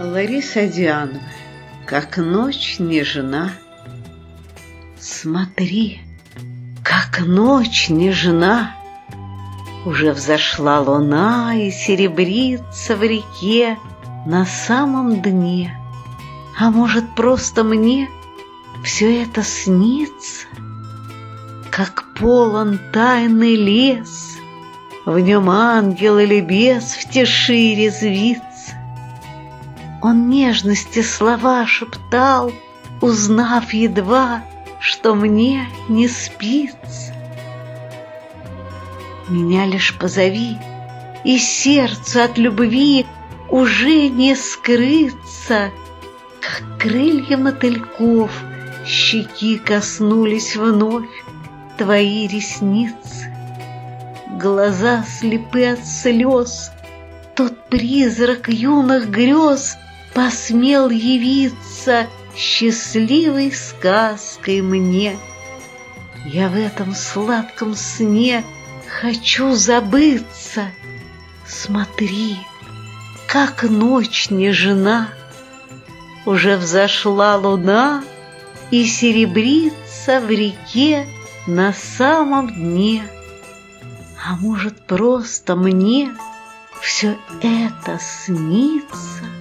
Лариса Дианова, как ночь нежна. Смотри, как ночь нежна. Уже взошла луна и серебрится в реке на самом дне. А может, просто мне все это снится? Как полон тайный лес, в нем ангел или бес в тиши резвится. Он нежности слова шептал, узнав едва, что мне не спится. Меня лишь позови, и сердцу от любви уже не скрыться. Как крылья мотыльков щеки коснулись вновь твои ресницы. Глаза слепы от слез, тот призрак юных грез посмел явиться счастливой сказкой мне. Я в этом сладком сне хочу забыться. Смотри, как ночь нежна. Уже взошла луна и серебрится в реке на самом дне. А может, просто мне все это снится?